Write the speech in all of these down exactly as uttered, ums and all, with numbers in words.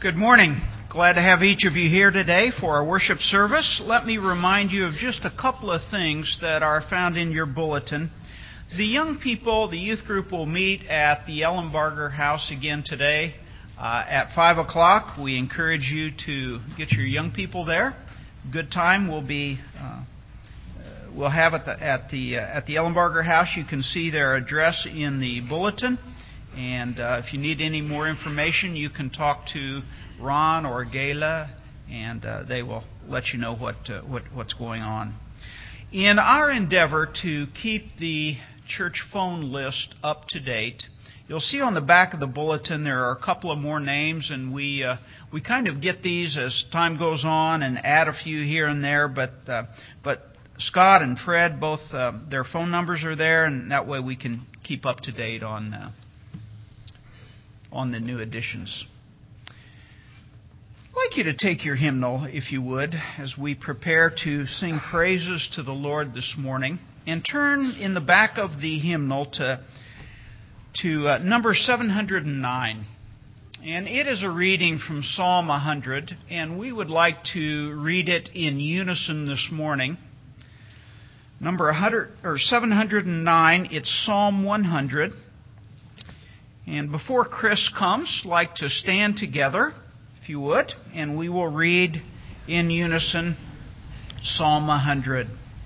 Good morning. Glad to have each of you here today for our worship service. Let me remind you of just a couple of things that are found in your bulletin. The young people, the youth group, will meet at the Ellenbarger House again today uh, at five o'clock. We encourage you to get your young people there. Good time will be uh, we'll have at the at the uh, at the Ellenbarger House. You can see their address in the bulletin. And uh, if you need any more information, you can talk to Ron or Gayla, and uh, they will let you know what, uh, what what's going on. In our endeavor to keep the church phone list up to date, you'll see on the back of the bulletin there are a couple of more names, and we uh, we kind of get these as time goes on and add a few here and there. But uh, but Scott and Fred, both uh, their phone numbers are there, and that way we can keep up to date on. Uh, on the new additions. I'd like you to take your hymnal, if you would, as we prepare to sing praises to the Lord this morning, and turn in the back of the hymnal to, to uh, number seven hundred nine. And it is a reading from Psalm one hundred, and we would like to read it in unison this morning. Number one hundred, or seven hundred nine, it's Psalm one hundred. And before Chris comes, I'd like to stand together, if you would, and we will read in unison Psalm one hundred.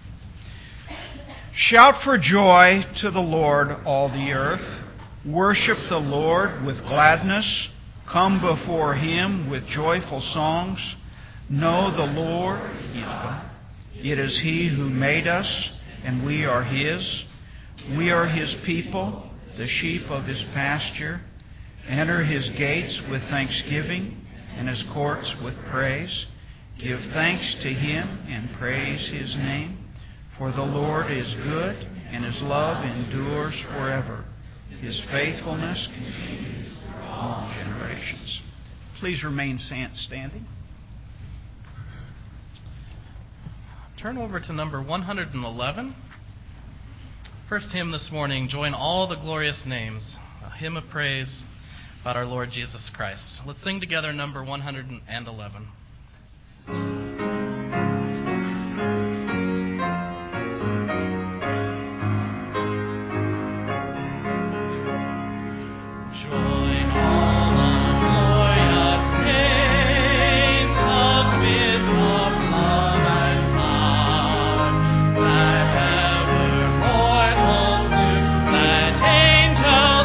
Shout for joy to the Lord, all the earth. Worship the Lord with gladness. Come before Him with joyful songs. Know the Lord. It is He who made us, and we are His. We are His people, the sheep of His pasture. Enter His gates with thanksgiving and His courts with praise. Give thanks to Him and praise His name. For the Lord is good, and His love endures forever. His faithfulness continues through all generations. Please remain standing. Turn over to number one hundred eleven. First hymn this morning, Join All the Glorious Names, a hymn of praise about our Lord Jesus Christ. Let's sing together number one hundred eleven.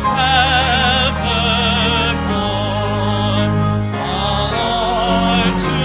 To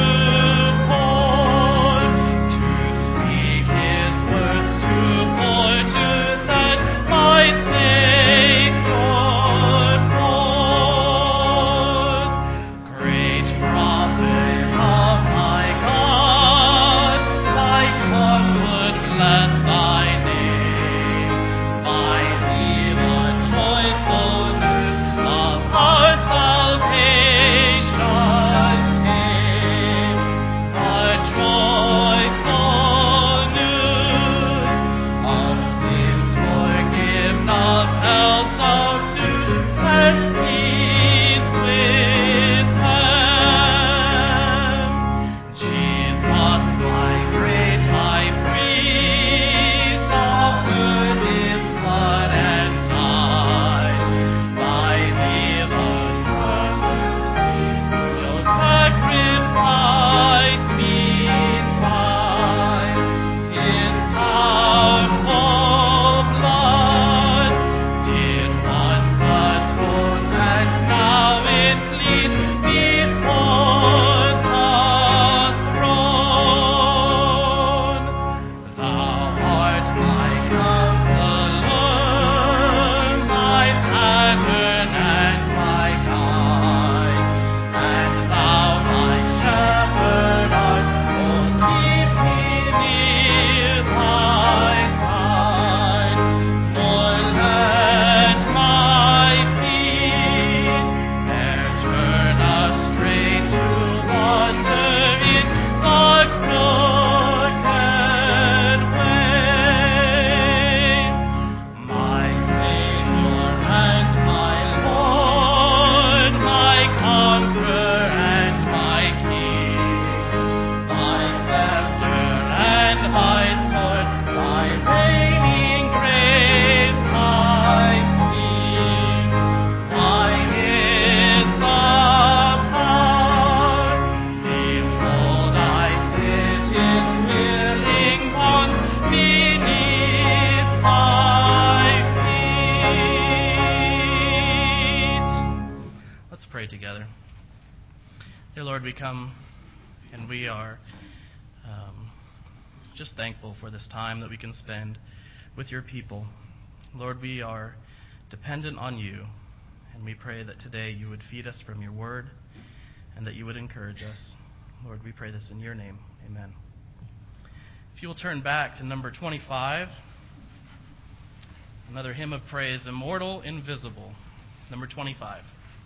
pray together. Dear Lord, we come and we are um, just thankful for this time that we can spend with your people. Lord, we are dependent on you, and we pray that today you would feed us from your word and that you would encourage us. Lord, we pray this in your name. Amen. If you will turn back to number twenty-five, another hymn of praise, Immortal, Invisible, number twenty-five.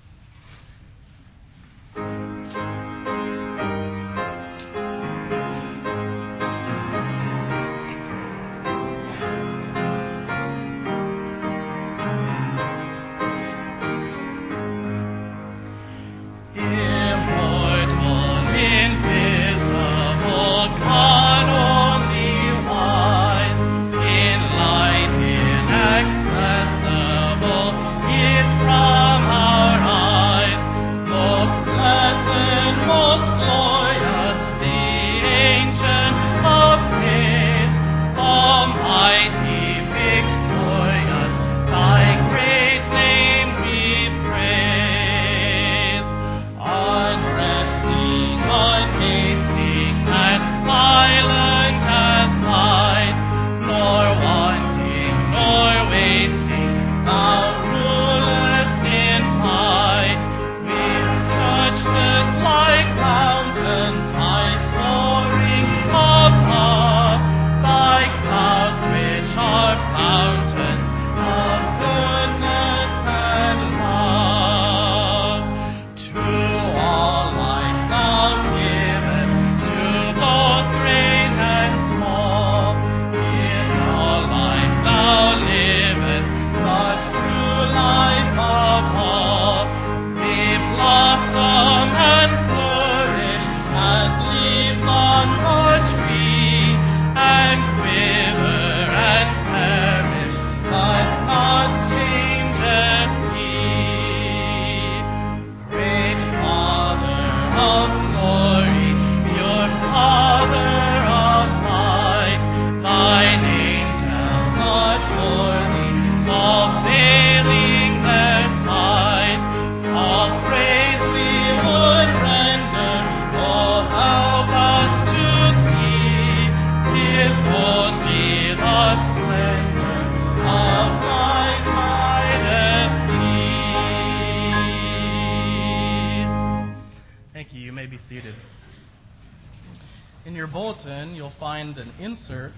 Bulletin, you'll find an insert,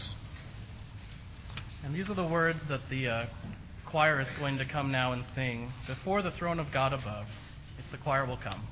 and these are the words that the uh, choir is going to come now and sing, Before the Throne of God Above, if the choir will come.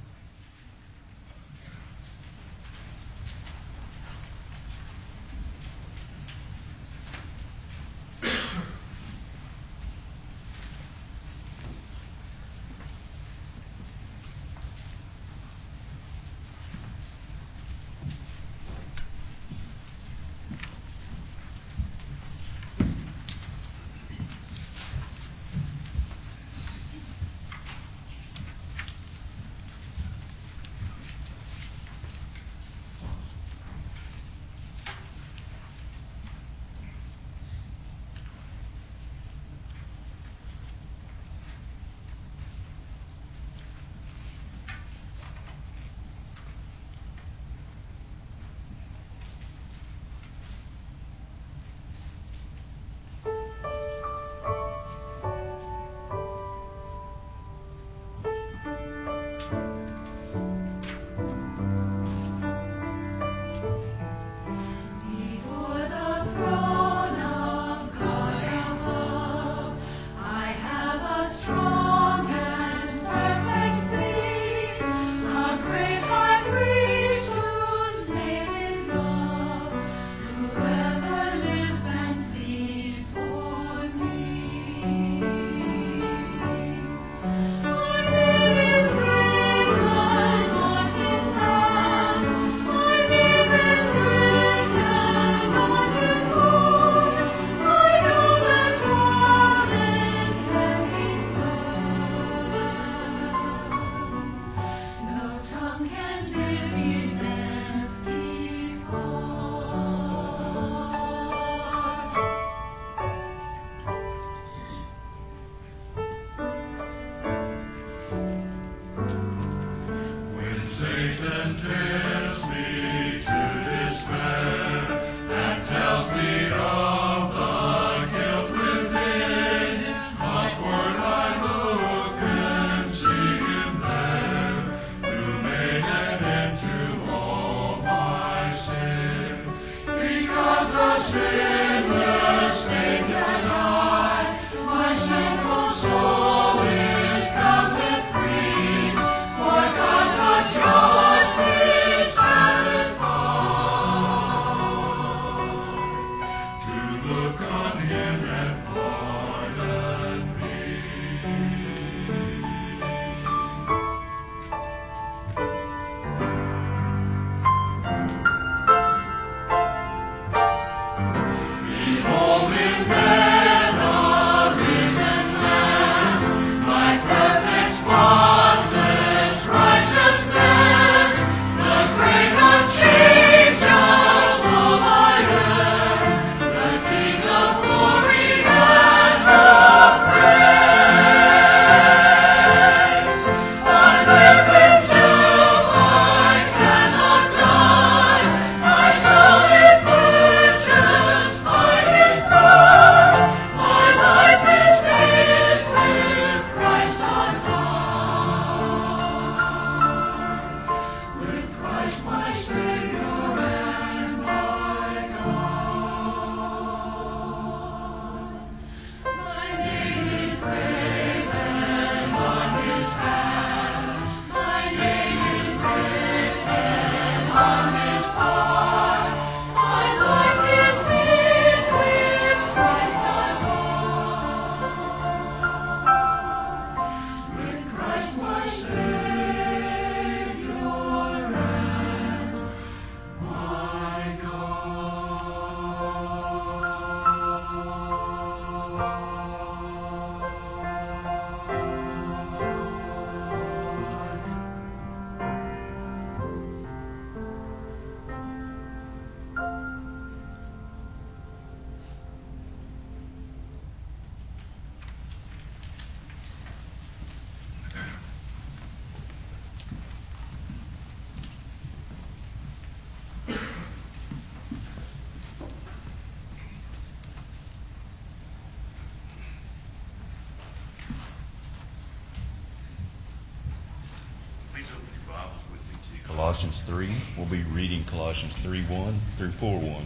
Colossians three. We'll be reading Colossians three one through four one.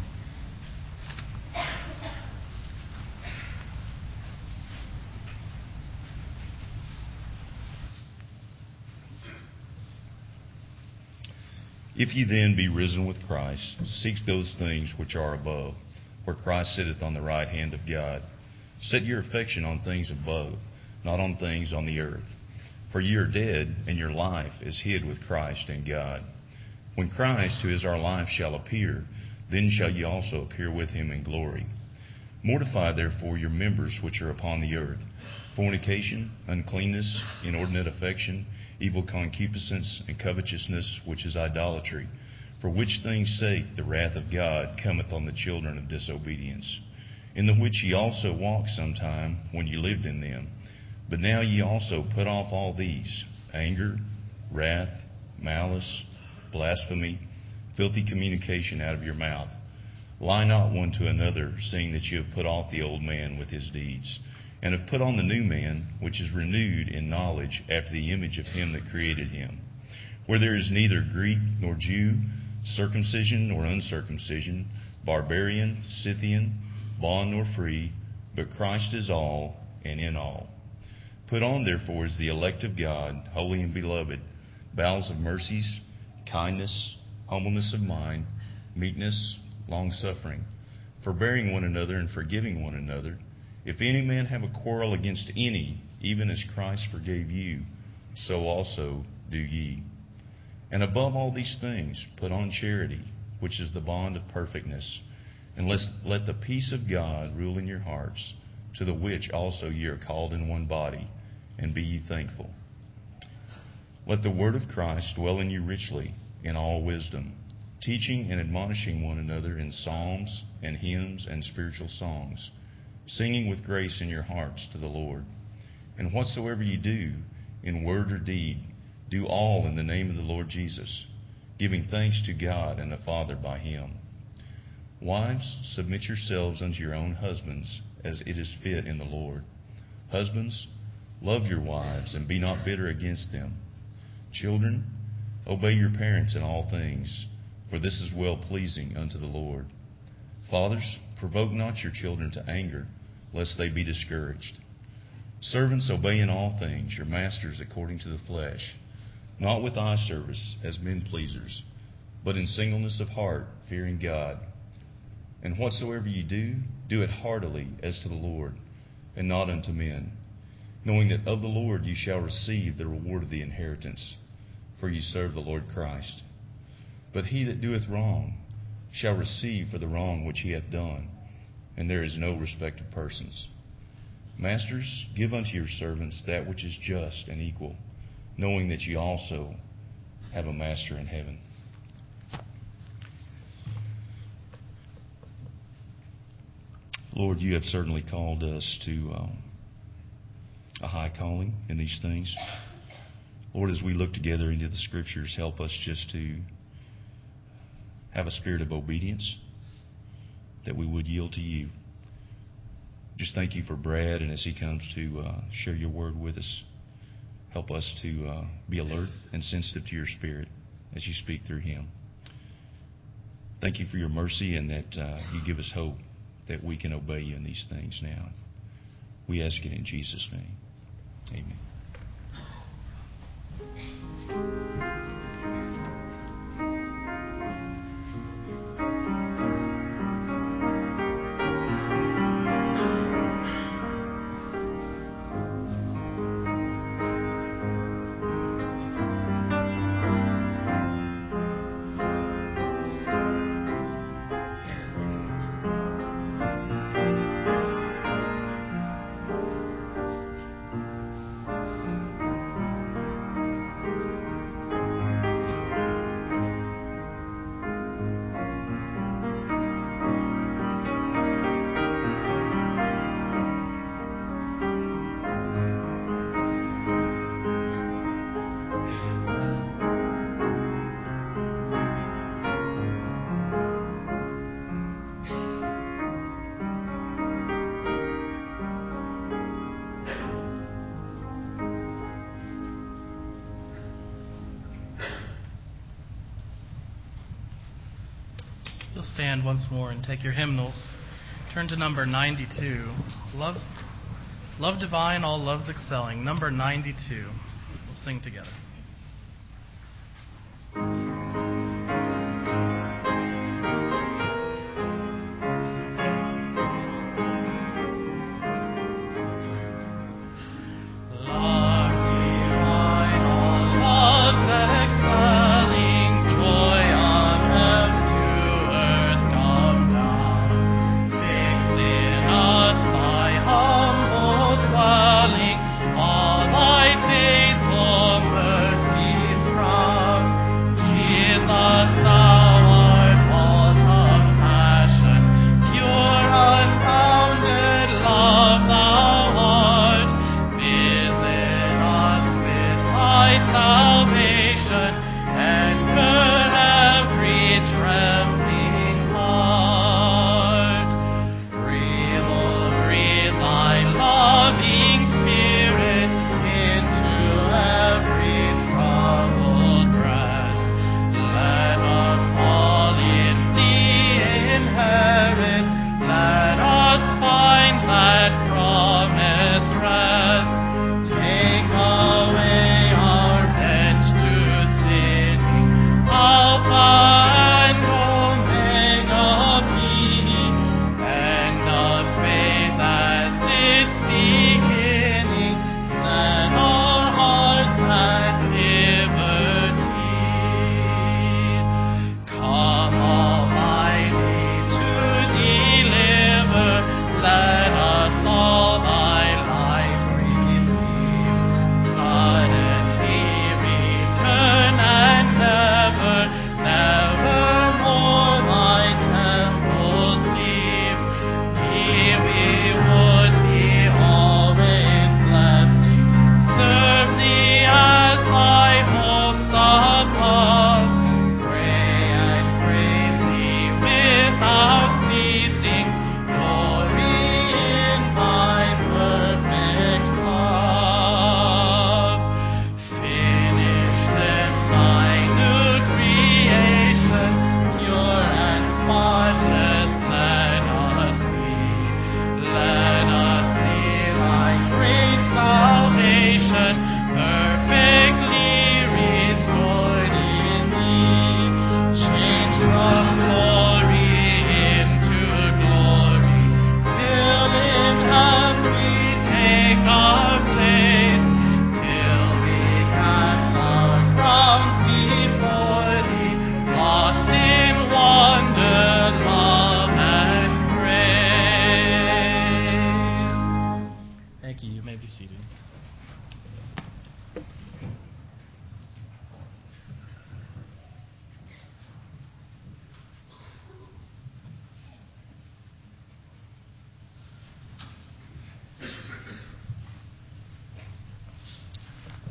If ye then be risen with Christ, seek those things which are above, where Christ sitteth on the right hand of God. Set your affection on things above, not on things on the earth. For ye are dead, and your life is hid with Christ in God. When Christ, who is our life, shall appear, then shall ye also appear with him in glory. Mortify therefore your members which are upon the earth, fornication, uncleanness, inordinate affection, evil concupiscence, and covetousness, which is idolatry. For which things' sake the wrath of God cometh on the children of disobedience, in the which ye also walked sometime when ye lived in them. But now ye also put off all these: anger, wrath, malice, blasphemy, filthy communication out of your mouth. Lie not one to another, seeing that you have put off the old man with his deeds, and have put on the new man, which is renewed in knowledge after the image of him that created him. Where there is neither Greek nor Jew, circumcision nor uncircumcision, barbarian, Scythian, bond nor free, but Christ is all and in all. Put on therefore as the elect of God, holy and beloved, bowels of mercies, kindness, humbleness of mind, meekness, long-suffering, forbearing one another and forgiving one another. If any man have a quarrel against any, even as Christ forgave you, so also do ye. And above all these things, put on charity, which is the bond of perfectness. And let, let the peace of God rule in your hearts, to the which also ye are called in one body, and be ye thankful. Let the word of Christ dwell in you richly, in all wisdom, teaching and admonishing one another in psalms and hymns and spiritual songs, singing with grace in your hearts to the Lord. And whatsoever ye do, in word or deed, Do all in the name of the Lord Jesus, giving thanks to God and the Father by him. Wives, submit yourselves unto your own husbands, as it is fit in the Lord. Husbands, love your wives, and be not bitter against them. Children, obey your parents in all things, for this is well-pleasing unto the Lord. Fathers, provoke not your children to anger, lest they be discouraged. Servants, obey in all things your masters according to the flesh, not with eye service as men pleasers, but in singleness of heart, fearing God. And whatsoever ye do, do it heartily as to the Lord, and not unto men, knowing that of the Lord ye shall receive the reward of the inheritance, for ye serve the Lord Christ. But he that doeth wrong shall receive for the wrong which he hath done, and there is no respect of persons. Masters, give unto your servants that which is just and equal, knowing that ye also have a master in heaven. Lord, you have certainly called us to um, a high calling in these things. Lord, as we look together into the Scriptures, help us just to have a spirit of obedience, that we would yield to you. Just thank you for Brad, and as he comes to uh, share your word with us, help us to uh, be alert and sensitive to your Spirit as you speak through him. Thank you for your mercy, and that uh, you give us hope that we can obey you in these things now. We ask it in Jesus' name. Amen. You'll stand once more and take your hymnals. Turn to number ninety-two. Love's, Love Divine, All Loves Excelling. Number ninety-two. We'll sing together. All thy faithful mercy.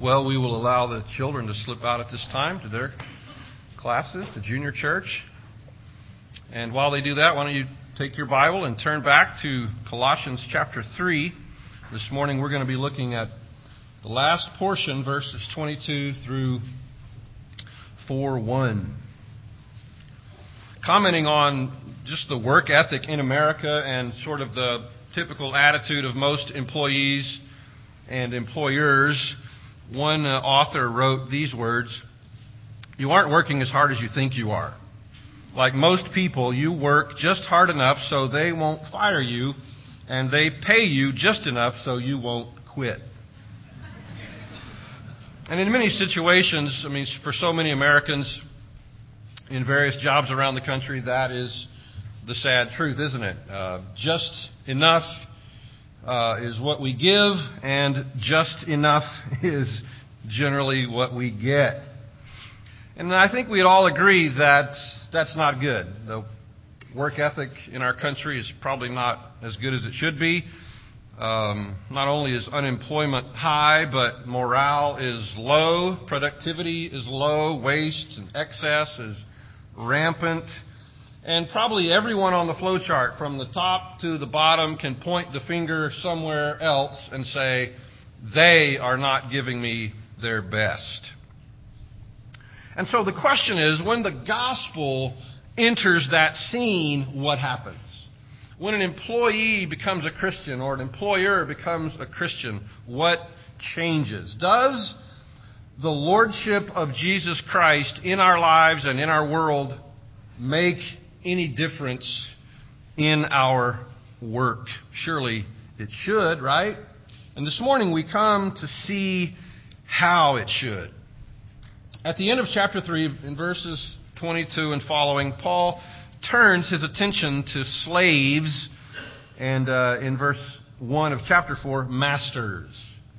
Well, we will allow the children to slip out at this time to their classes, to junior church. And while they do that, why don't you take your Bible and turn back to Colossians chapter three. This morning we're going to be looking at the last portion, verses twenty-two through four one. Commenting on just the work ethic in America and sort of the typical attitude of most employees and employers, one uh, author wrote these words: "You aren't working as hard as you think you are. Like most people, you work just hard enough so they won't fire you, and they pay you just enough so you won't quit." And in many situations, I mean, for so many Americans in various jobs around the country, that is the sad truth, isn't it? Uh, just enough uh, is what we give, and just enough is generally what we get. And I think we'd all agree that that's not good. The work ethic in our country is probably not as good as it should be. Um, not only is unemployment high, but morale is low, productivity is low, waste and excess is rampant. And probably everyone on the flow chart, from the top to the bottom, can point the finger somewhere else and say, they are not giving me their best. And so the question is, when the gospel enters that scene, what happens? When an employee becomes a Christian or an employer becomes a Christian, what changes? Does the lordship of Jesus Christ in our lives and in our world make any difference in our work? Surely it should, right? And this morning we come to see how it should. At the end of chapter three, in verses twenty-two and following, Paul turns his attention to slaves, and uh, in verse one of chapter four, masters.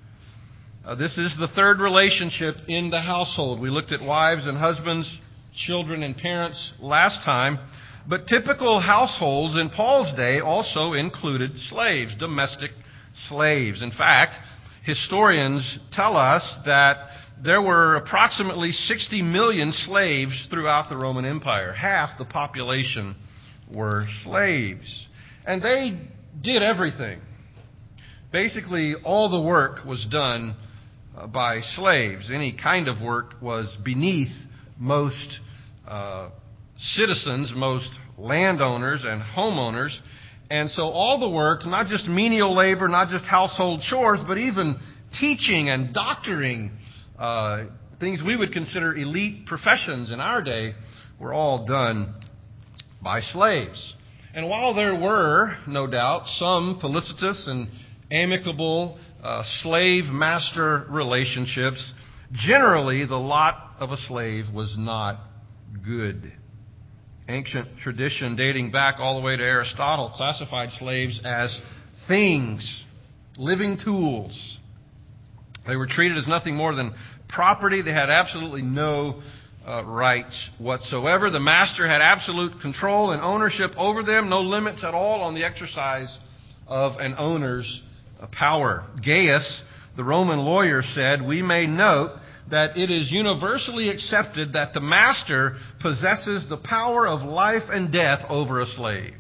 Uh, this is the third relationship in the household. We looked at wives and husbands, children and parents last time, but typical households in Paul's day also included slaves, domestic slaves. In fact, historians tell us that there were approximately sixty million slaves throughout the Roman Empire. Half the population were slaves. And they did everything. Basically, all the work was done by slaves. Any kind of work was beneath most uh, citizens, most landowners and homeowners. And so all the work, not just menial labor, not just household chores, but even teaching and doctoring, Uh, things we would consider elite professions in our day, were all done by slaves. And while there were, no doubt, some felicitous and amicable uh, slave-master relationships, generally the lot of a slave was not good. Ancient tradition dating back all the way to Aristotle classified slaves as things, living tools. They were treated as nothing more than property. They had absolutely no uh, rights whatsoever. The master had absolute control and ownership over them, no limits at all on the exercise of an owner's uh, power. Gaius, the Roman lawyer, said, "We may note that it is universally accepted that the master possesses the power of life and death over a slave."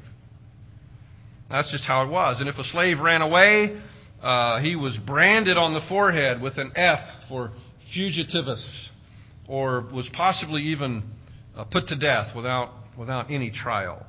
That's just how it was. And if a slave ran away, Uh, he was branded on the forehead with an F for fugitivus, or was possibly even uh, put to death without without any trial.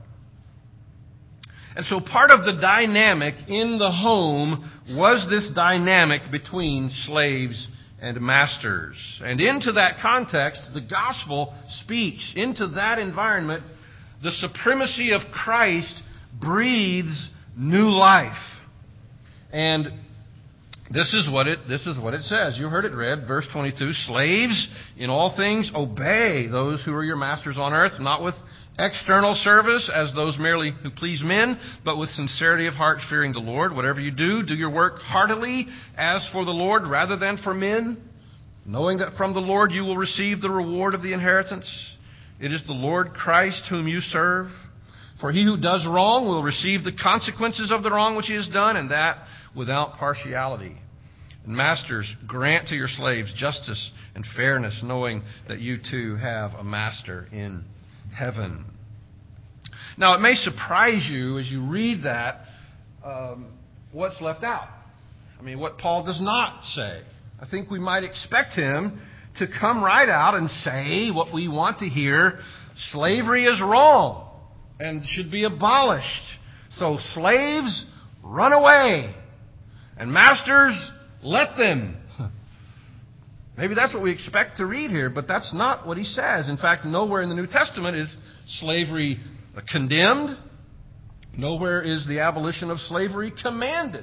And so part of the dynamic in the home was this dynamic between slaves and masters. And into that context, the gospel speaks. Into that environment, the supremacy of Christ breathes new life. And this is what it this is what it says. You heard it read, verse twenty-two. "Slaves, in all things obey those who are your masters on earth, not with external service as those merely who please men, but with sincerity of heart, fearing the Lord. Whatever you do, do your work heartily as for the Lord rather than for men, knowing that from the Lord you will receive the reward of the inheritance. It is the Lord Christ whom you serve. For he who does wrong will receive the consequences of the wrong which he has done, and that without partiality. And masters, grant to your slaves justice and fairness, knowing that you too have a master in heaven. Now, it may surprise you as you read that um, what's left out. I mean, what Paul does not say. I think we might expect him to come right out and say what we want to hear. Slavery is wrong and should be abolished. So slaves, run away. And masters, let them. Maybe that's what we expect to read here, but that's not what he says. In fact, nowhere in the New Testament is slavery condemned. Nowhere is the abolition of slavery commanded.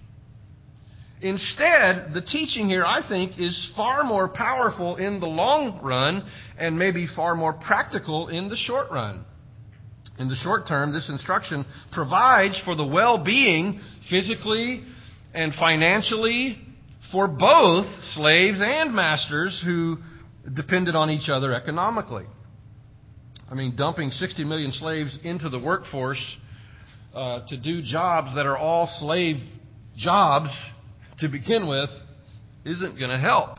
Instead, the teaching here, I think, is far more powerful in the long run and maybe far more practical in the short run. In the short term, this instruction provides for the well-being, physically and financially, for both slaves and masters who depended on each other economically. I mean, dumping sixty million slaves into the workforce uh, to do jobs that are all slave jobs to begin with isn't going to help.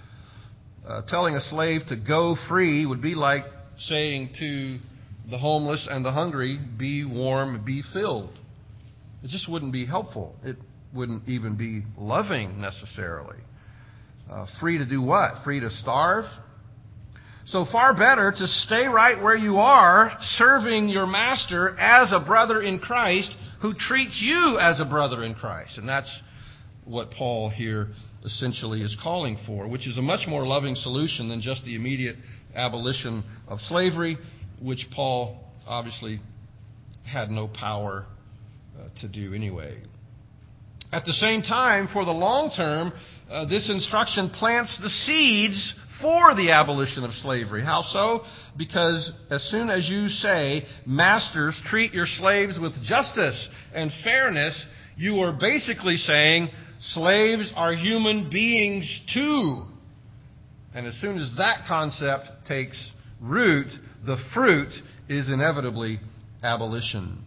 Uh, telling a slave to go free would be like saying to the homeless and the hungry, be warm, be filled. It just wouldn't be helpful. It wouldn't even be loving necessarily. Uh, free to do what? Free to starve? So far better to stay right where you are, serving your master as a brother in Christ who treats you as a brother in Christ. And that's what Paul here essentially is calling for, which is a much more loving solution than just the immediate abolition of slavery, which Paul obviously had no power uh, to do anyway. At the same time, for the long term, uh, this instruction plants the seeds for the abolition of slavery. How so? Because as soon as you say, masters, treat your slaves with justice and fairness, you are basically saying, slaves are human beings too. And as soon as that concept takes root, the fruit is inevitably abolition.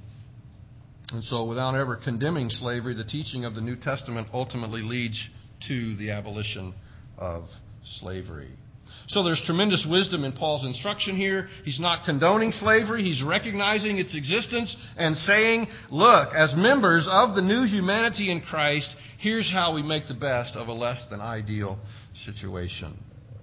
And so without ever condemning slavery, the teaching of the New Testament ultimately leads to the abolition of slavery. So there's tremendous wisdom in Paul's instruction here. He's not condoning slavery. He's recognizing its existence and saying, look, as members of the new humanity in Christ, here's how we make the best of a less than ideal situation.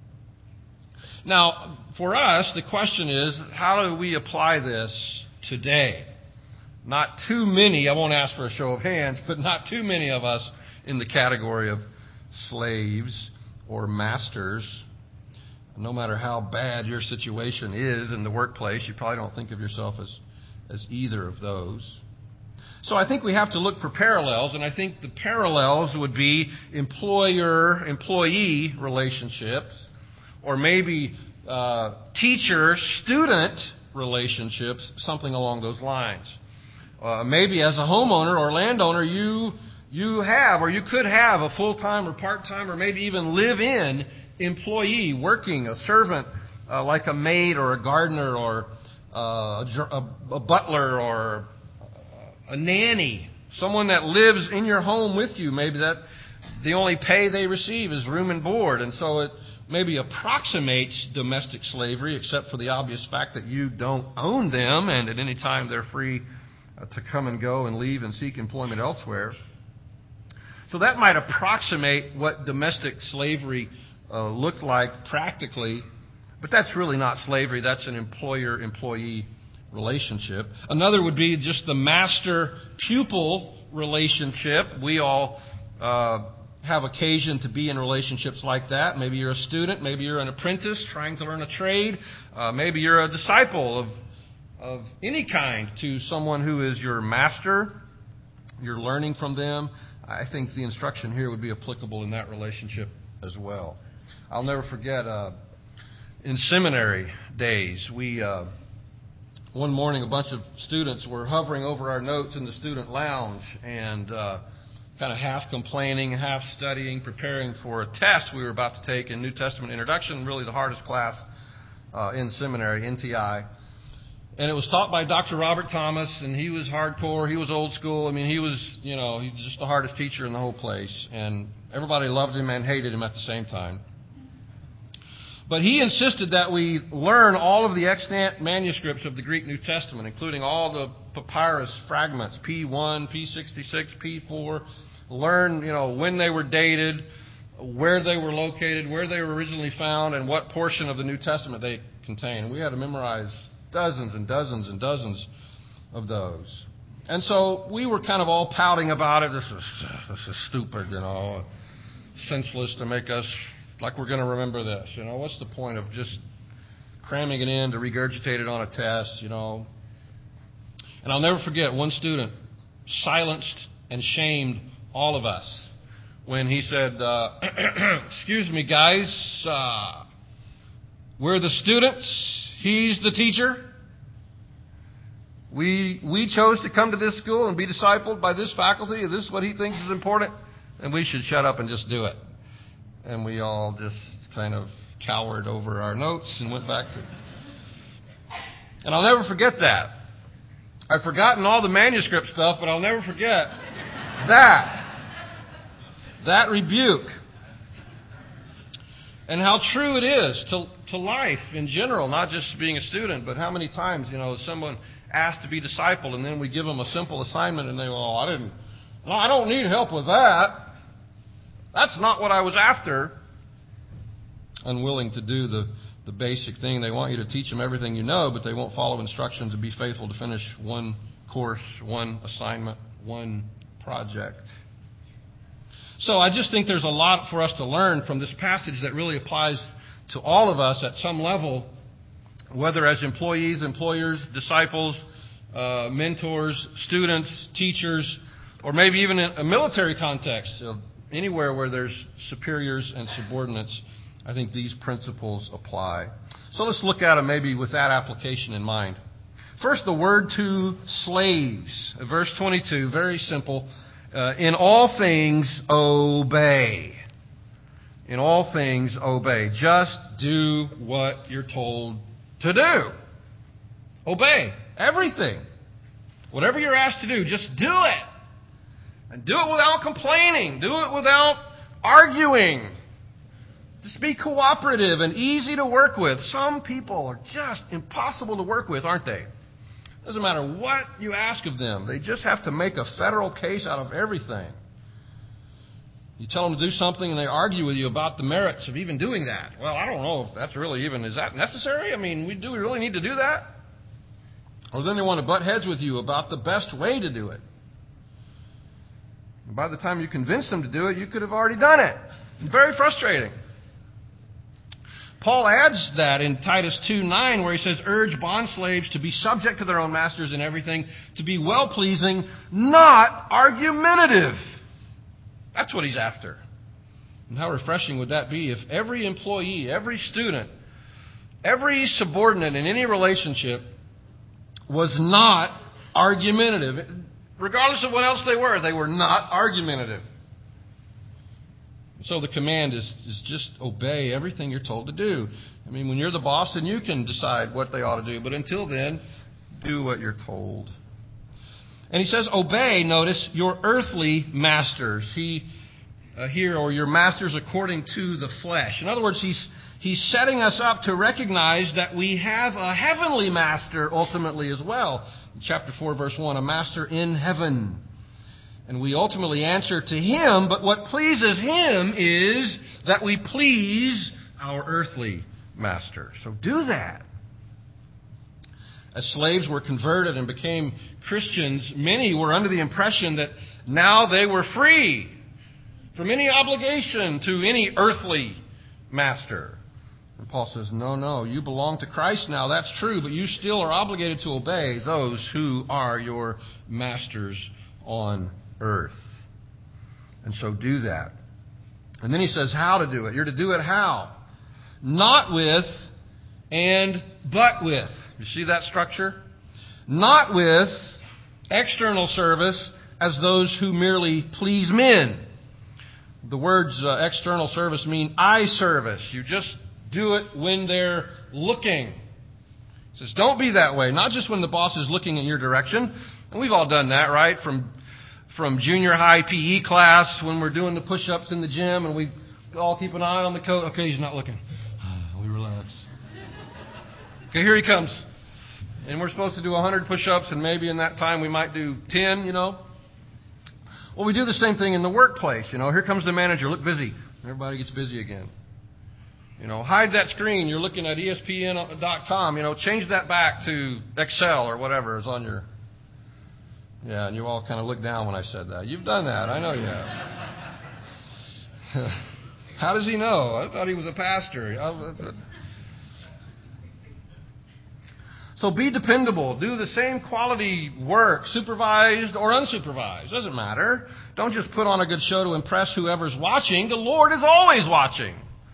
Now, for us, the question is, how do we apply this today? Not too many, I won't ask for a show of hands, but not too many of us in the category of slaves or masters. No matter how bad your situation is in the workplace, you probably don't think of yourself as, as either of those. So I think we have to look for parallels, and I think the parallels would be employer-employee relationships, or maybe uh, teacher-student relationships, something along those lines. Uh, maybe as a homeowner or landowner, you you have or you could have a full-time or part-time or maybe even live-in employee working, a servant uh, like a maid or a gardener or uh, a, a butler or a nanny, someone that lives in your home with you. Maybe that the only pay they receive is room and board, and so it maybe approximates domestic slavery, except for the obvious fact that you don't own them, and at any time they're free uh, to come and go and leave and seek employment elsewhere. So that might approximate what domestic slavery uh, looked like practically, but that's really not slavery. That's an employer-employee relationship. Another would be just the master-pupil relationship. We all uh, have occasion to be in relationships like that. Maybe you're a student. Maybe you're an apprentice trying to learn a trade. Uh, maybe you're a disciple of, of any kind to someone who is your master. You're learning from them. I think the instruction here would be applicable in that relationship as well. I'll never forget, uh, in seminary days, we... Uh, One morning, a bunch of students were hovering over our notes in the student lounge and uh, kind of half complaining, half studying, preparing for a test we were about to take in New Testament Introduction, really the hardest class uh, in seminary, N T I. And it was taught by Doctor Robert Thomas, and he was hardcore. He was old school. I mean, he was, you know, he was just the hardest teacher in the whole place. And everybody loved him and hated him at the same time. But he insisted that we learn all of the extant manuscripts of the Greek New Testament, including all the papyrus fragments, P one, P sixty-six, P four. Learn, you know, when they were dated, where they were located, where they were originally found, and what portion of the New Testament they contain. And we had to memorize dozens and dozens and dozens of those. And so we were kind of all pouting about it. This is, this is stupid, you know, senseless to make us like we're going to remember this. You know, what's the point of just cramming it in to regurgitate it on a test, you know? And I'll never forget one student silenced and shamed all of us when he said, uh, excuse me, guys, uh, we're the students, he's the teacher. We we chose to come to this school and be discipled by this faculty, and this is what he thinks is important, and we should shut up and just do it. And we all just kind of cowered over our notes and went back to... And I'll never forget that. I've forgotten all the manuscript stuff, but I'll never forget that. That rebuke. And how true it is to, to life in general, not just being a student, but how many times, you know, someone asked to be discipled and then we give them a simple assignment and they go, oh, I didn't, no, I don't need help with that. That's not what I was after. Unwilling to do the, the basic thing. They want you to teach them everything you know, but they won't follow instructions and be faithful to finish one course, one assignment, one project. So I just think there's a lot for us to learn from this passage that really applies to all of us at some level, whether as employees, employers, disciples, uh, mentors, students, teachers, or maybe even in a military context. So anywhere where there's superiors and subordinates, I think these principles apply. So let's look at them maybe with that application in mind. First, the word to slaves. Verse twenty-two, very simple. Uh, in all things, obey. In all things, obey. Just do what you're told to do. Obey. Everything. Whatever you're asked to do, just do it. And do it without complaining. Do it without arguing. Just be cooperative and easy to work with. Some people are just impossible to work with, aren't they? Doesn't matter what you ask of them. They just have to make a federal case out of everything. You tell them to do something and they argue with you about the merits of even doing that. Well, I don't know if that's really even, is that necessary? I mean, we do we really need to do that? Or then they want to butt heads with you about the best way to do it. And by the time you convince them to do it, you could have already done it. It's very frustrating. Paul adds that in Titus two nine, where he says, urge bondslaves to be subject to their own masters in everything, to be well-pleasing, not argumentative. That's what he's after. And how refreshing would that be if every employee, every student, every subordinate in any relationship was not argumentative. Regardless of what else they were, they were not argumentative. So the command is, is just obey everything you're told to do. I mean, when you're the boss, then you can decide what they ought to do. But until then, do what you're told. And he says, obey, notice, your earthly masters. He uh, here, or your masters according to the flesh. In other words, he's, he's setting us up to recognize that we have a heavenly master ultimately as well. In chapter four, verse one, a master in heaven. And we ultimately answer to him, but what pleases him is that we please our earthly master. So do that. As slaves were converted and became Christians, many were under the impression that now they were free from any obligation to any earthly master. And Paul says, no, no, you belong to Christ now, that's true, but you still are obligated to obey those who are your masters on earth. And so do that. And then he says how to do it. You're to do it how? Not with and but with. You see that structure? Not with external service as those who merely please men. The words uh, external service mean eye service. You just do it when they're looking. It says, don't be that way. Not just when the boss is looking in your direction. And we've all done that, right? From from junior high P E class when we're doing the push-ups in the gym and we all keep an eye on the coach. Okay, he's not looking. We relax. Okay, here he comes. And we're supposed to do one hundred push-ups, and maybe in that time we might do ten, you know. Well, we do the same thing in the workplace. You know, here comes the manager. Look busy. Everybody gets busy again. You know, hide that screen. You're looking at E S P N dot com. You know, change that back to Excel or whatever is on your... Yeah, and you all kind of look down when I said that. You've done that. I know you have. How does he know? I thought he was a pastor. So be dependable. Do the same quality work, supervised or unsupervised. Doesn't matter. Don't just put on a good show to impress whoever's watching. The Lord is always watching.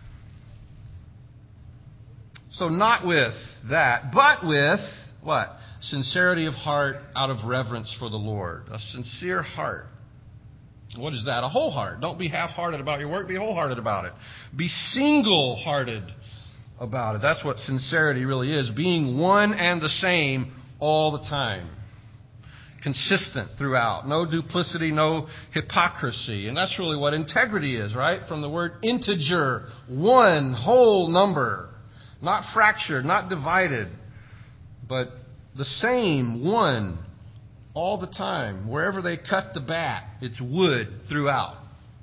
So not with that, but with what? Sincerity of heart out of reverence for the Lord. A sincere heart. What is that? A whole heart. Don't be half-hearted about your work. Be wholehearted about it. Be single-hearted about it. That's what sincerity really is. Being one and the same all the time. Consistent throughout. No duplicity, no hypocrisy. And that's really what integrity is, right? From the word integer. One whole number. Not fractured, not divided. But the same one all the time. Wherever they cut the bat, it's wood throughout.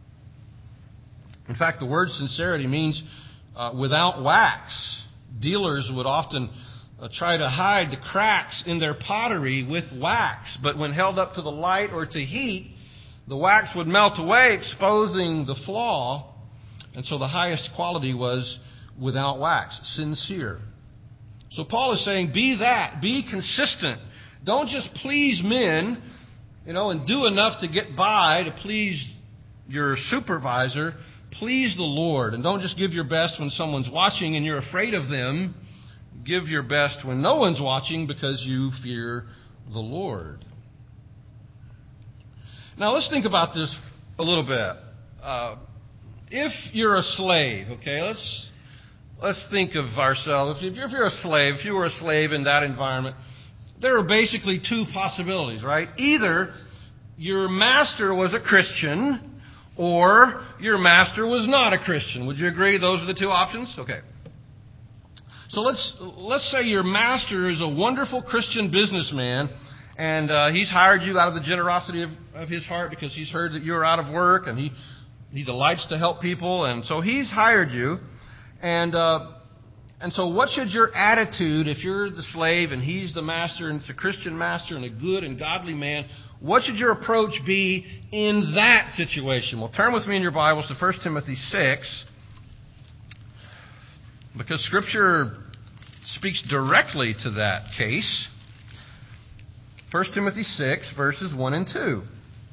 In fact, the word sincerity means uh, without wax. Dealers would often uh, try to hide the cracks in their pottery with wax. But when held up to the light or to heat, the wax would melt away, exposing the flaw. And so the highest quality was without wax, sincere. So Paul is saying, be that. Be consistent. Don't just please men, you know, and do enough to get by to please your supervisor. Please the Lord. And don't just give your best when someone's watching and you're afraid of them. Give your best when no one's watching because you fear the Lord. Now let's think about this a little bit. Uh, if you're a slave, okay, let's let's think of ourselves. If you're, if you're a slave, if you were a slave in that environment, there are basically two possibilities, right? Either your master was a Christian or your master was not a Christian. Would you agree those are the two options? Okay. So let's let's say your master is a wonderful Christian businessman, and uh, he's hired you out of the generosity of, of his heart because he's heard that you're out of work, and he, he delights to help people, and so he's hired you. And uh, and so what should your attitude, if you're the slave and he's the master and it's a Christian master and a good and godly man, what should your approach be in that situation? Well, turn with me in your Bibles to First Timothy six, because Scripture speaks directly to that case. First Timothy six, verses one and two.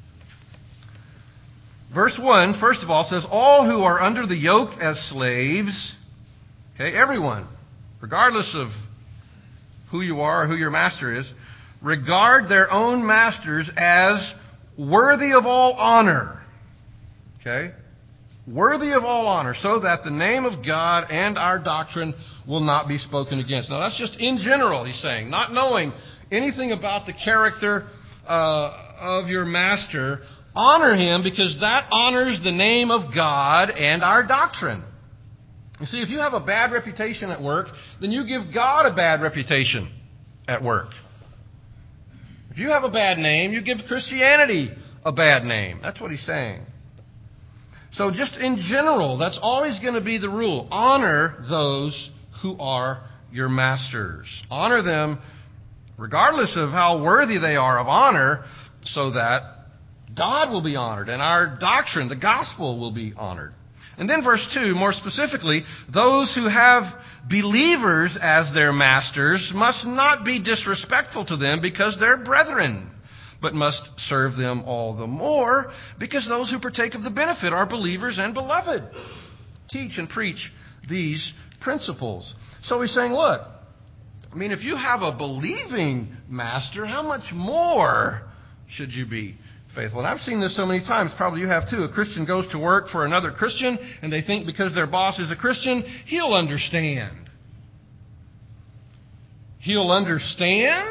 Verse one, first of all, says, all who are under the yoke as slaves, okay, everyone, regardless of who you are or who your master is, regard their own masters as worthy of all honor. Okay? Worthy of all honor, so that the name of God and our doctrine will not be spoken against. Now, that's just in general, he's saying, not knowing anything about the character uh, of your master. Honor him because that honors the name of God and our doctrine. You see, if you have a bad reputation at work, then you give God a bad reputation at work. If you have a bad name, you give Christianity a bad name. That's what he's saying. So just in general, that's always going to be the rule. Honor those who are your masters. Honor them regardless of how worthy they are of honor, so that God will be honored and our doctrine, the gospel, will be honored. And then verse two, more specifically, those who have believers as their masters must not be disrespectful to them because they're brethren, but must serve them all the more because those who partake of the benefit are believers and beloved. Teach and preach these principles. So he's saying, look, I mean, if you have a believing master, how much more should you be faithful? And I've seen this so many times, probably you have too. A Christian goes to work for another Christian, and they think because their boss is a Christian, he'll understand. He'll understand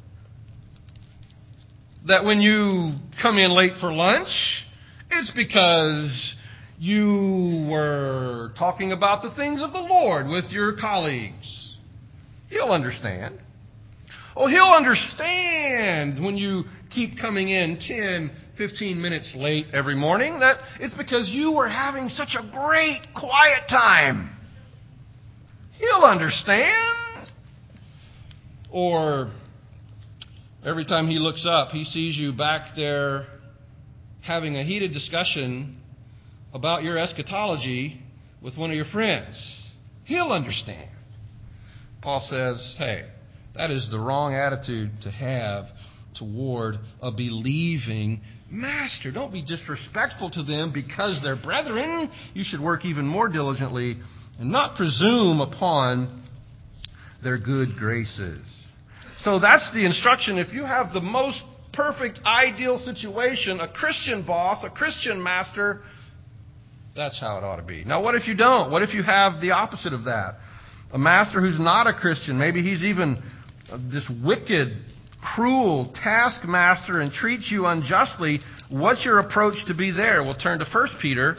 that when you come in late for lunch, it's because you were talking about the things of the Lord with your colleagues. He'll understand. Oh, he'll understand when you keep coming in ten, fifteen minutes late every morning that it's because you were having such a great quiet time. He'll understand. Or every time he looks up, he sees you back there having a heated discussion about your eschatology with one of your friends. He'll understand. Paul says, hey, that is the wrong attitude to have toward a believing master. Don't be disrespectful to them because they're brethren. You should work even more diligently and not presume upon their good graces. So that's the instruction. If you have the most perfect, ideal situation, a Christian boss, a Christian master, that's how it ought to be. Now, what if you don't? What if you have the opposite of that? A master who's not a Christian. Maybe he's even this wicked, cruel taskmaster and treats you unjustly. What's your approach to be there? We'll turn to First Peter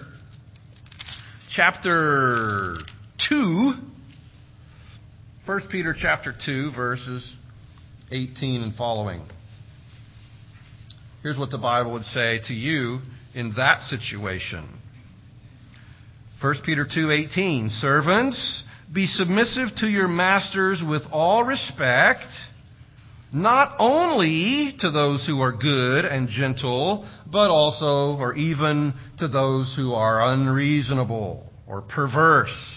chapter two. First Peter chapter two, verses eighteen and following. Here's what the Bible would say to you in that situation. First Peter two eighteen, servants, be submissive to your masters with all respect, not only to those who are good and gentle, but also or even to those who are unreasonable or perverse.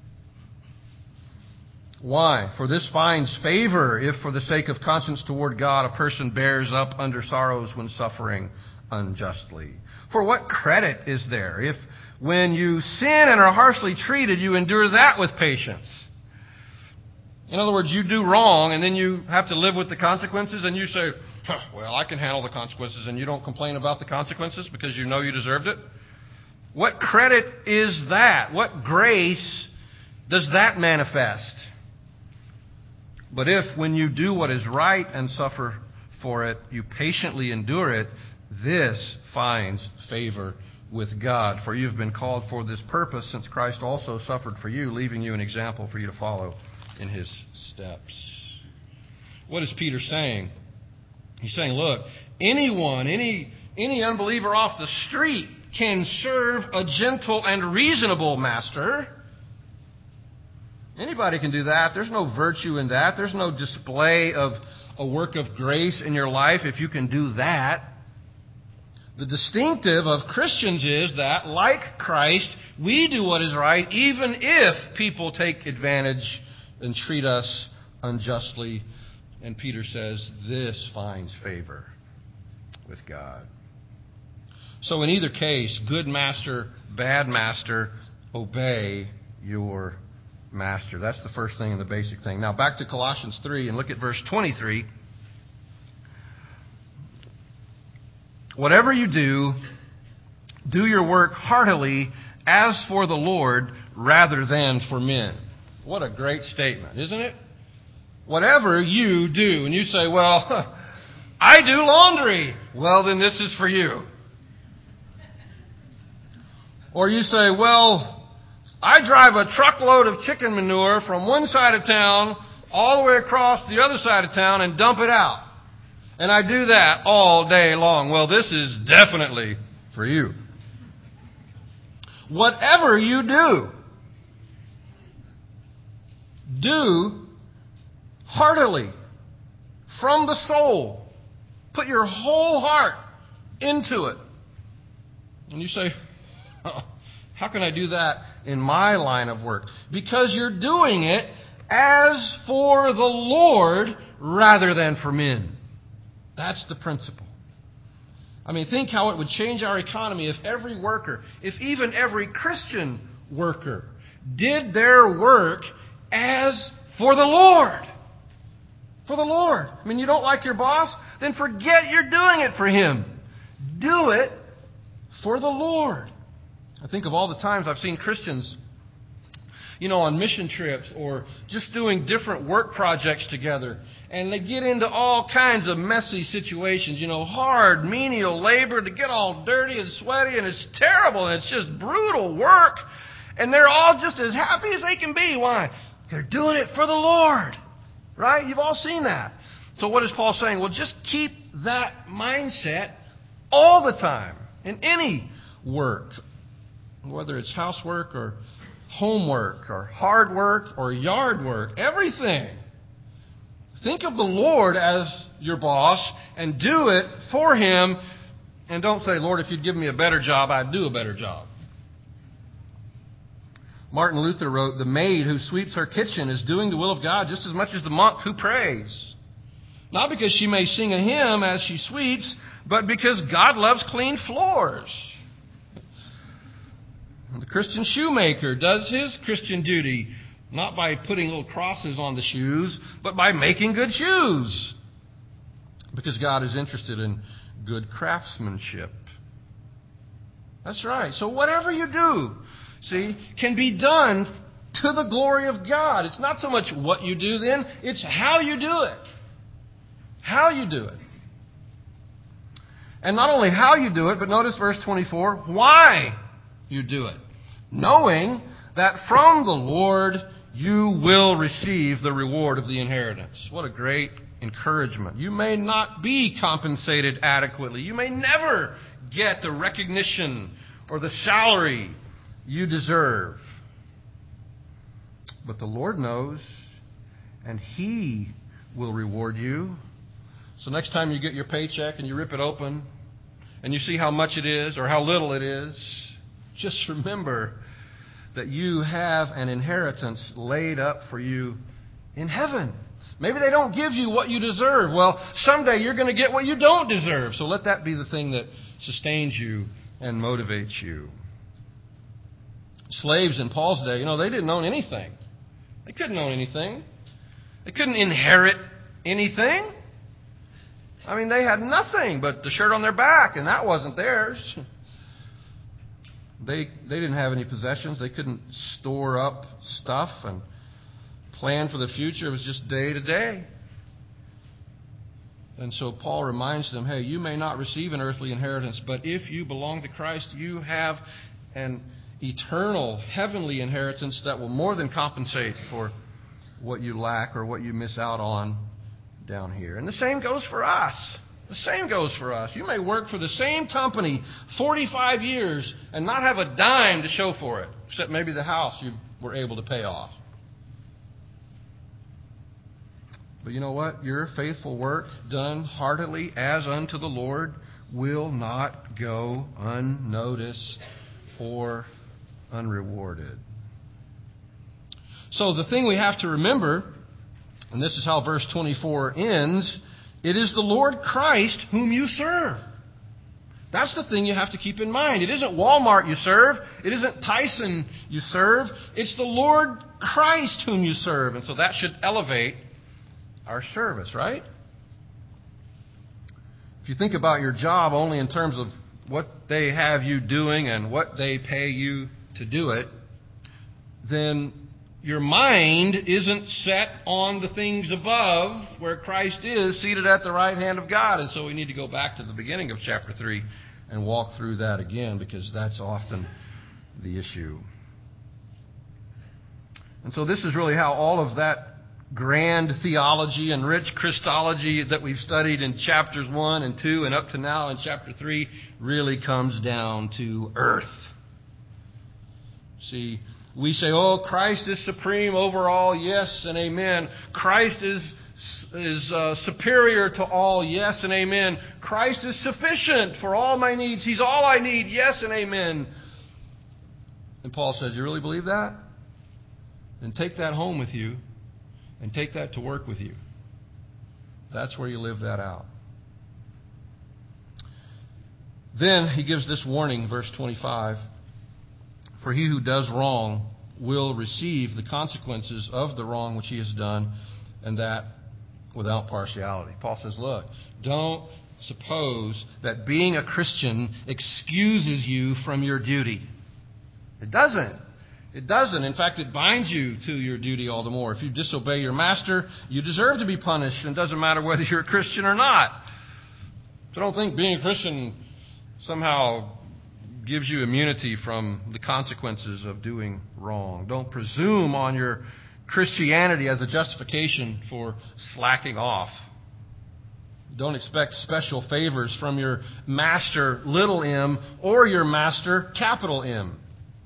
Why? For this finds favor if for the sake of conscience toward God a person bears up under sorrows when suffering unjustly. For what credit is there if when you sin and are harshly treated, you endure that with patience? In other words, you do wrong and then you have to live with the consequences and you say, huh, well, I can handle the consequences, and you don't complain about the consequences because you know you deserved it? What credit is that? What grace does that manifest? But if when you do what is right and suffer for it, you patiently endure it, this finds favor with God. For you have been called for this purpose, since Christ also suffered for you, leaving you an example for you to follow in his steps. What is Peter saying? He's saying, look, anyone, any, any unbeliever off the street can serve a gentle and reasonable master. Anybody can do that. There's no virtue in that. There's no display of a work of grace in your life if you can do that. The distinctive of Christians is that, like Christ, we do what is right even if people take advantage and treat us unjustly. And Peter says this finds favor with God. So in either case, good master, bad master, obey your master. That's the first thing and the basic thing. Now back to Colossians three and look at verse twenty-three. Whatever you do, do your work heartily as for the Lord rather than for men. What a great statement, isn't it? Whatever you do. And you say, well, I do laundry. Well, then this is for you. Or you say, well, I drive a truckload of chicken manure from one side of town all the way across the other side of town and dump it out. And I do that all day long. Well, this is definitely for you. Whatever you do, do heartily, from the soul. Put your whole heart into it. And you say, oh, how can I do that in my line of work? Because you're doing it as for the Lord rather than for men. That's the principle. I mean, think how it would change our economy if every worker, if even every Christian worker, did their work as for the Lord. For the Lord. I mean, you don't like your boss? Then forget you're doing it for him. Do it for the Lord. I think of all the times I've seen Christians you know, on mission trips or just doing different work projects together. And they get into all kinds of messy situations, you know, hard, menial labor to get all dirty and sweaty, and it's terrible, and it's just brutal work. And they're all just as happy as they can be. Why? They're doing it for the Lord. Right? You've all seen that. So what is Paul saying? Well, just keep that mindset all the time in any work, whether it's housework or homework or hard work or yard work, everything. Think of the Lord as your boss and do it for Him. And don't say, Lord, if you'd give me a better job, I'd do a better job. Martin Luther wrote, the maid who sweeps her kitchen is doing the will of God just as much as the monk who prays. Not because she may sing a hymn as she sweeps, but because God loves clean floors. The Christian shoemaker does his Christian duty, not by putting little crosses on the shoes, but by making good shoes. Because God is interested in good craftsmanship. That's right. So whatever you do, see, can be done to the glory of God. It's not so much what you do then, it's how you do it. How you do it. And not only how you do it, but notice verse twenty-four, why you do it. Knowing that from the Lord you will receive the reward of the inheritance. What a great encouragement. You may not be compensated adequately. You may never get the recognition or the salary you deserve. But the Lord knows, and He will reward you. So next time you get your paycheck and you rip it open and you see how much it is or how little it is, just remember that you have an inheritance laid up for you in heaven. Maybe they don't give you what you deserve. Well, someday you're going to get what you don't deserve. So let that be the thing that sustains you and motivates you. Slaves in Paul's day, you know, they didn't own anything. They couldn't own anything. They couldn't inherit anything. I mean, they had nothing but the shirt on their back, and that wasn't theirs. They they didn't have any possessions. They couldn't store up stuff and plan for the future. It was just day to day. And so Paul reminds them, hey, you may not receive an earthly inheritance, but if you belong to Christ, you have an eternal, heavenly inheritance that will more than compensate for what you lack or what you miss out on down here. And the same goes for us. The same goes for us. You may work for the same company forty-five years and not have a dime to show for it, except maybe the house you were able to pay off. But you know what? Your faithful work done heartily as unto the Lord will not go unnoticed or unrewarded. So the thing we have to remember, and this is how verse twenty-four ends, it is the Lord Christ whom you serve. That's the thing you have to keep in mind. It isn't Walmart you serve. It isn't Tyson you serve. It's the Lord Christ whom you serve. And so that should elevate our service, right? If you think about your job only in terms of what they have you doing and what they pay you to do it, then your mind isn't set on the things above where Christ is seated at the right hand of God. And so we need to go back to the beginning of chapter three and walk through that again, because that's often the issue. And so this is really how all of that grand theology and rich Christology that we've studied in chapters one and two and up to now in chapter three really comes down to earth. See, we say, oh, Christ is supreme over all, yes and amen. Christ is is uh, superior to all, yes and amen. Christ is sufficient for all my needs. He's all I need, yes and amen. And Paul says, you really believe that? Then take that home with you and take that to work with you. That's where you live that out. Then he gives this warning, verse twenty-five. For he who does wrong will receive the consequences of the wrong which he has done, and that without partiality. Paul says, look, don't suppose that being a Christian excuses you from your duty. It doesn't. It doesn't. In fact, it binds you to your duty all the more. If you disobey your master, you deserve to be punished, and it doesn't matter whether you're a Christian or not. So don't think being a Christian somehow gives you immunity from the consequences of doing wrong. Don't presume on your Christianity as a justification for slacking off. Don't expect special favors from your master, little m, or your master, capital M.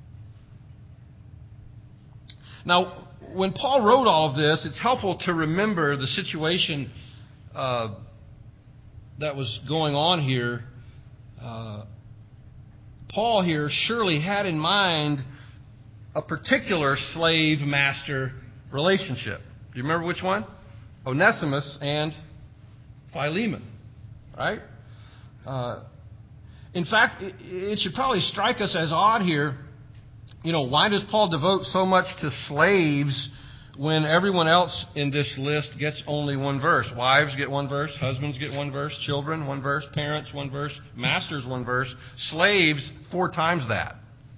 Now, when Paul wrote all of this, it's helpful to remember the situation uh, that was going on here. Uh, Paul here surely had in mind a particular slave-master relationship. Do you remember which one? Onesimus and Philemon, right? Uh, in fact, it, it should probably strike us as odd here. You know, why does Paul devote so much to slaves when everyone else in this list gets only one verse? Wives get one verse, husbands get one verse, children one verse, parents one verse, masters one verse, slaves four times that.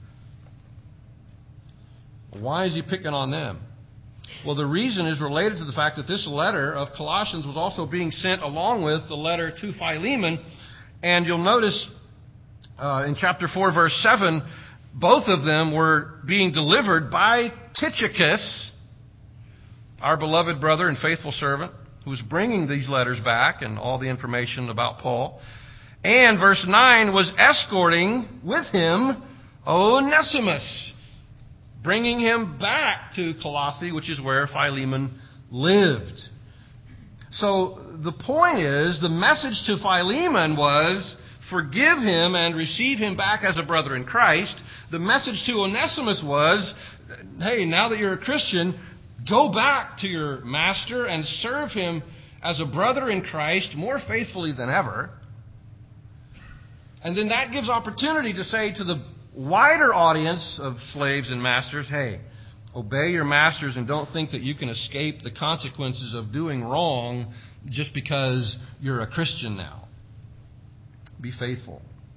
Why is he picking on them? Well, the reason is related to the fact that this letter of Colossians was also being sent along with the letter to Philemon. And you'll notice uh, in chapter four, verse seven, both of them were being delivered by Tychicus, our beloved brother and faithful servant, who was bringing these letters back and all the information about Paul. And verse nine was escorting with him Onesimus, bringing him back to Colossae, which is where Philemon lived. So the point is, the message to Philemon was, forgive him and receive him back as a brother in Christ. The message to Onesimus was, hey, now that you're a Christian, go back to your master and serve him as a brother in Christ more faithfully than ever. And then that gives opportunity to say to the wider audience of slaves and masters, hey, obey your masters and don't think that you can escape the consequences of doing wrong just because you're a Christian now. Be faithful.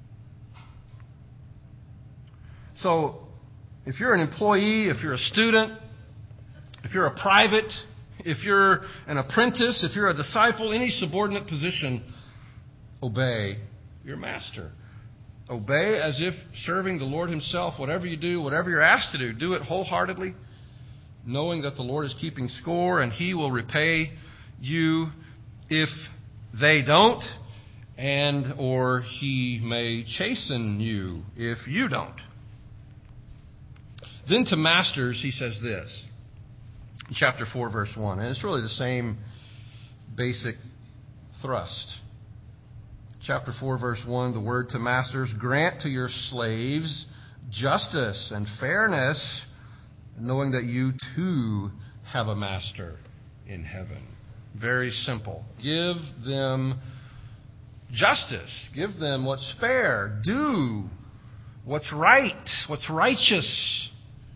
So, if you're an employee, if you're a student, if you're a private, if you're an apprentice, if you're a disciple, any subordinate position, obey your master. Obey as if serving the Lord himself. Whatever you do, whatever you're asked to do, do it wholeheartedly, knowing that the Lord is keeping score and he will repay you if they don't, and or he may chasten you if you don't. Then to masters, he says this, in chapter four, verse one, and it's really the same basic thrust. Chapter four, verse one, the word to masters, grant to your slaves justice and fairness, knowing that you too have a master in heaven. Very simple. Give them justice. Give them what's fair. Do what's right, what's righteous.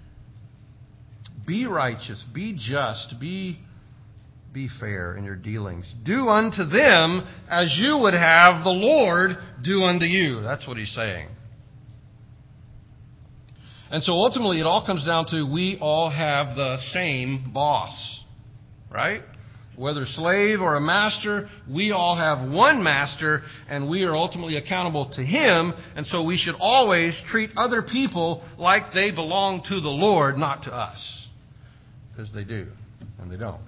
Be righteous. Be just. Be, be fair in your dealings. Do unto them as you would have the Lord do unto you. That's what he's saying. And so ultimately it all comes down to we all have the same boss. Right? Whether slave or a master, we all have one master, and we are ultimately accountable to him, and so we should always treat other people like they belong to the Lord, not to us. Because they do, and they don't.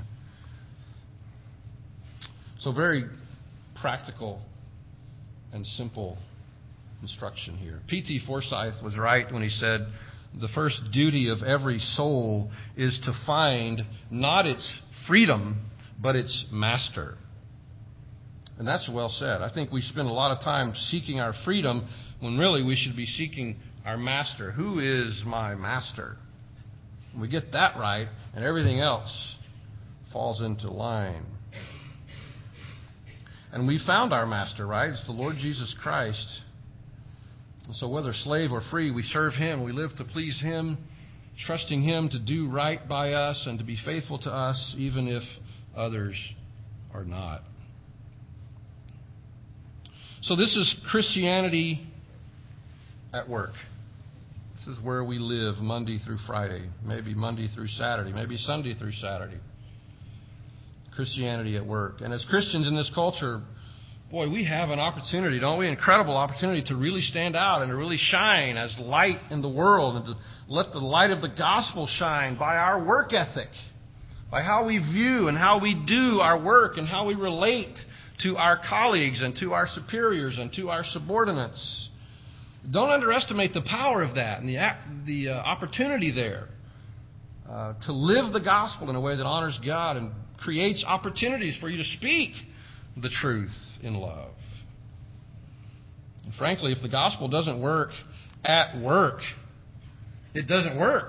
So very practical and simple instruction here. P T Forsyth was right when he said, the first duty of every soul is to find not its freedom, but its master. And that's well said. I think we spend a lot of time seeking our freedom when really we should be seeking our master. Who is my master? When we get that right, and everything else falls into line. And we found our master, right? It's the Lord Jesus Christ. And so whether slave or free, we serve him. We live to please him, trusting him to do right by us and to be faithful to us, even if others are not. So this is Christianity at work. This is where we live Monday through Friday, maybe Monday through Saturday, maybe Sunday through Saturday. Christianity at work. And as Christians in this culture, boy, we have an opportunity, don't we? Incredible opportunity to really stand out and to really shine as light in the world and to let the light of the gospel shine by our work ethic, by how we view and how we do our work and how we relate to our colleagues and to our superiors and to our subordinates. Don't underestimate the power of that and the, the uh, opportunity there uh, to live the gospel in a way that honors God and creates opportunities for you to speak the truth in love. And frankly, if the gospel doesn't work at work, it doesn't work.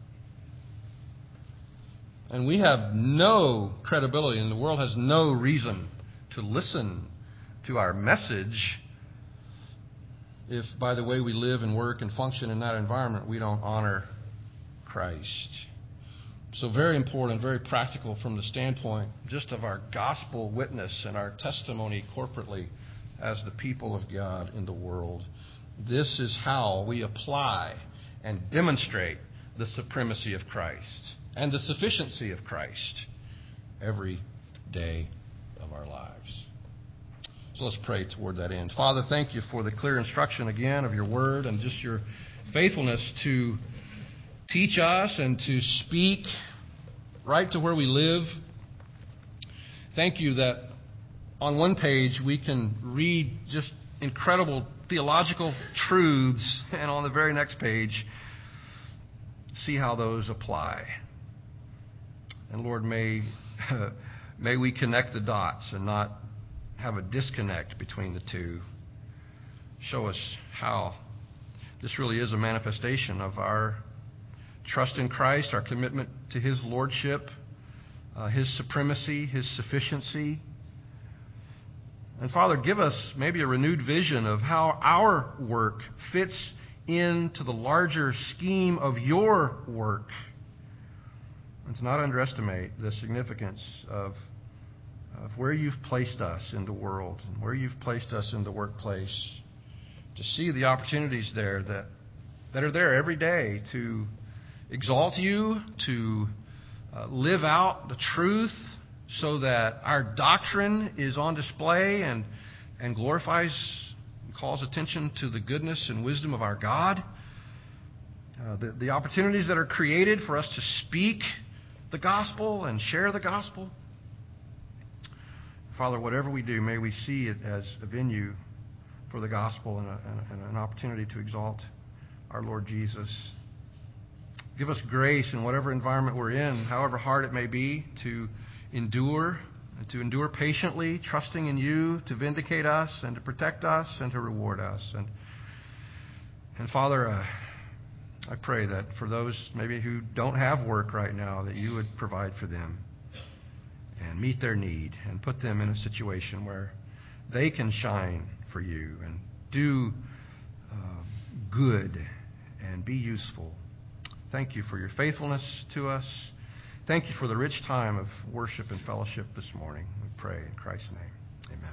And we have no credibility, and the world has no reason to listen to our message if, by the way we live and work and function in that environment, we don't honor Christ. So very important, very practical from the standpoint just of our gospel witness and our testimony corporately as the people of God in the world. This is how we apply and demonstrate the supremacy of Christ and the sufficiency of Christ every day of our lives. So let's pray toward that end. Father, thank you for the clear instruction again of your word and just your faithfulness to teach us and to speak right to where we live. Thank you that on one page we can read just incredible theological truths, and on the very next page see how those apply. And Lord, may may we connect the dots and not have a disconnect between the two. Show us how this really is a manifestation of our trust in Christ, our commitment to His lordship, uh, His supremacy, His sufficiency. And Father, give us maybe a renewed vision of how our work fits into the larger scheme of your work. And to not underestimate the significance of, of where you've placed us in the world and where you've placed us in the workplace. To see the opportunities there that, that are there every day to exalt you, to uh, live out the truth so that our doctrine is on display and, and glorifies and calls attention to the goodness and wisdom of our God. Uh, the, the opportunities that are created for us to speak the gospel and share the gospel. Father, whatever we do, may we see it as a venue for the gospel and, a, and an opportunity to exalt our Lord Jesus. Give us grace in whatever environment we're in, however hard it may be, to endure, and to endure patiently, trusting in you to vindicate us and to protect us and to reward us. And, and Father, uh, I pray that for those maybe who don't have work right now, that you would provide for them and meet their need and put them in a situation where they can shine for you and do uh, good and be useful. Thank you for your faithfulness to us. Thank you for the rich time of worship and fellowship this morning. We pray in Christ's name. Amen.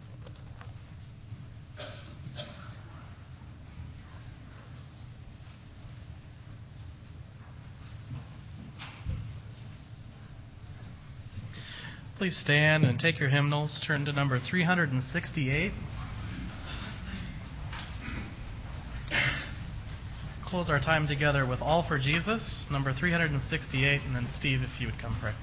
Please stand and take your hymnals. Turn to number three hundred sixty-eight. Close our time together with All for Jesus, number three hundred sixty-eight, and then Steve, if you would come pray.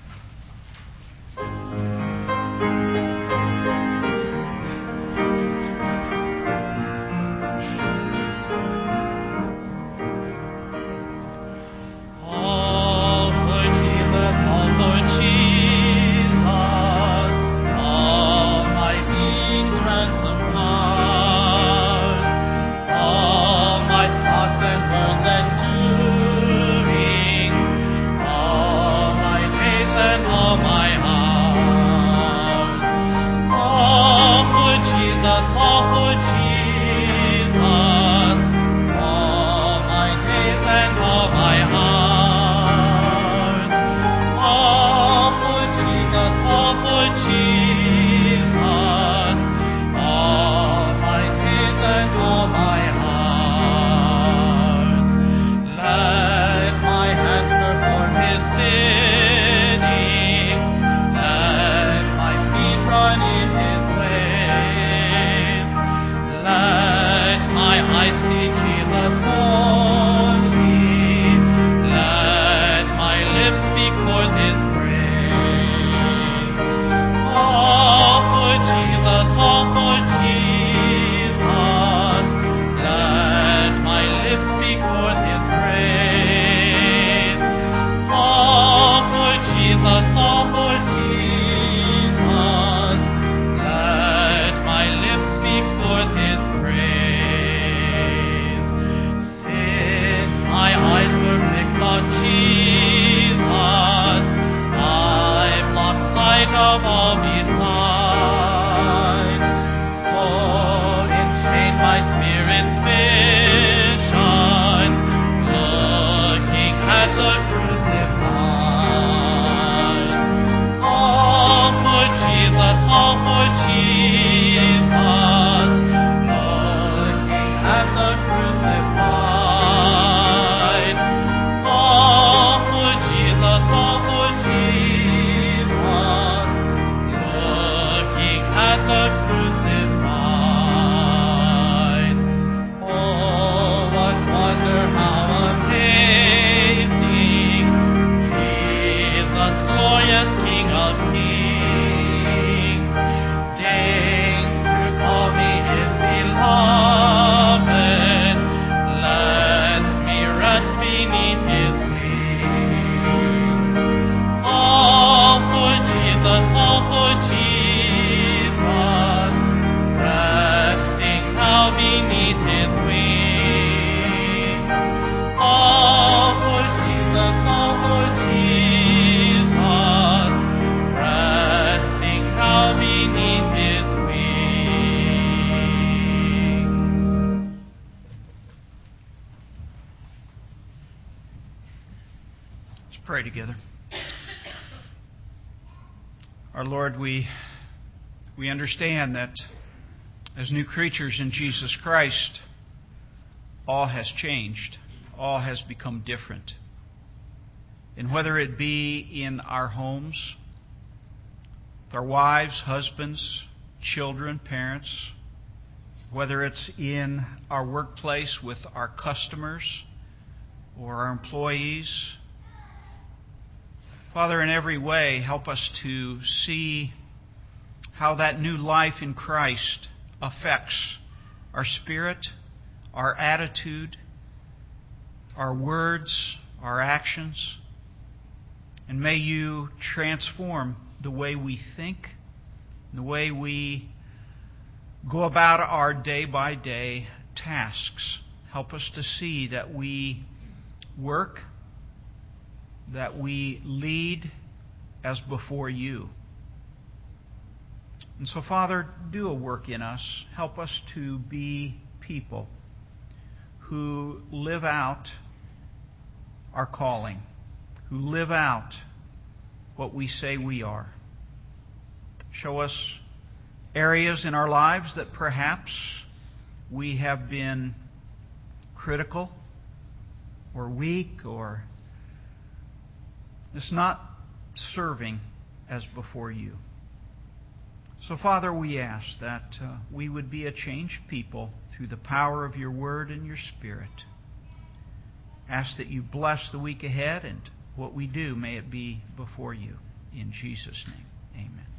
Faith pray together. Our Lord, we we understand that as new creatures in Jesus Christ, all has changed. All has become different. And whether it be in our homes, with our wives, husbands, children, parents, whether it's in our workplace with our customers or our employees, Father, in every way, help us to see how that new life in Christ affects our spirit, our attitude, our words, our actions. And may you transform the way we think, the way we go about our day-by-day tasks. Help us to see that we work, that we lead as before you. And so, Father, do a work in us. Help us to be people who live out our calling, who live out what we say we are. Show us areas in our lives that perhaps we have been critical or weak or it's not serving as before you. So, Father, we ask that uh, we would be a changed people through the power of your word and your spirit. Ask that you bless the week ahead, and what we do, may it be before you. In Jesus' name, amen.